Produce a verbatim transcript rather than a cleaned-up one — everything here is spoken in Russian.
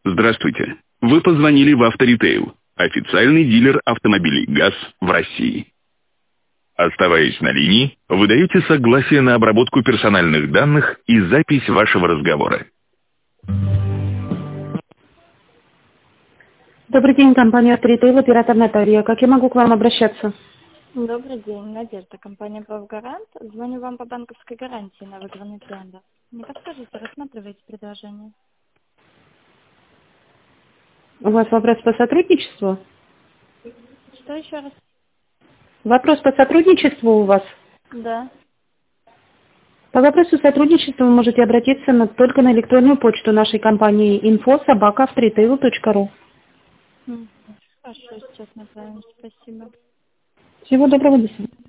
Здравствуйте. Вы позвонили в Авторитейл, официальный дилер автомобилей ГАЗ в России. Оставаясь на линии, вы даете согласие на обработку персональных данных и запись вашего разговора. Добрый день, компания «Авторитейл», оператор Наталья. Как я могу к вам обращаться? Добрый день, Надежда, компания «Правгарант». Звоню вам по банковской гарантии на выигранный тендер. Не подскажите, рассматриваете предложение? У вас вопрос по сотрудничеству? Что еще раз? Вопрос по сотрудничеству у вас? Да. По вопросу сотрудничества вы можете обратиться на, только на электронную почту нашей компании инфо собака авторитейл точка ру. Хорошо, сейчас направим. Спасибо. Всего доброго, до свидания.